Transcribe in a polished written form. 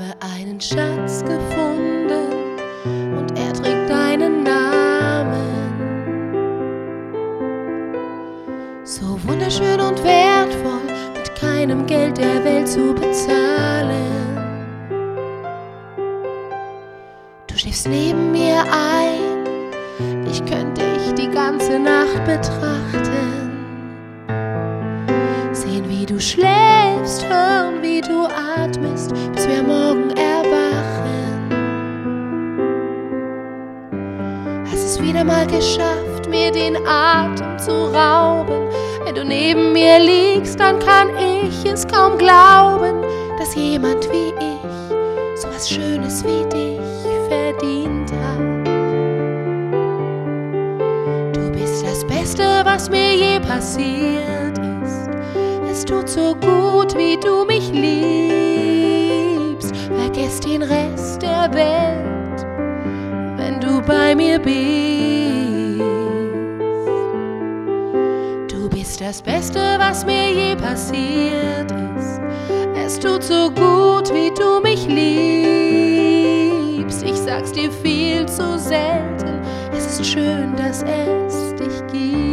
habe einen Schatz gefunden und er trägt deinen Namen. So wunderschön und wertvoll, mit keinem Geld der Welt zu bezahlen. Du schläfst neben mir ein, ich könnte dich die ganze Nacht betrachten. Sehen, wie du schläfst, hören, wie du atmest, bis wir morgen erwachen. Hast es wieder mal geschafft, mir den Atem zu rauben. Wenn du neben mir liegst, dann kann ich es kaum glauben, dass jemand wie ich so was Schönes wie dich verdient hat. Du bist das Beste, was mir je passiert ist. Es tut so gut, wie du mich liebst. Vergiss den Rest der Welt, wenn du bei mir bist. Du bist das Beste, was mir je passiert ist. Es tut so gut, wie du mich liebst. Ich sag's dir viel zu selten. Es ist schön, dass es dich gibt.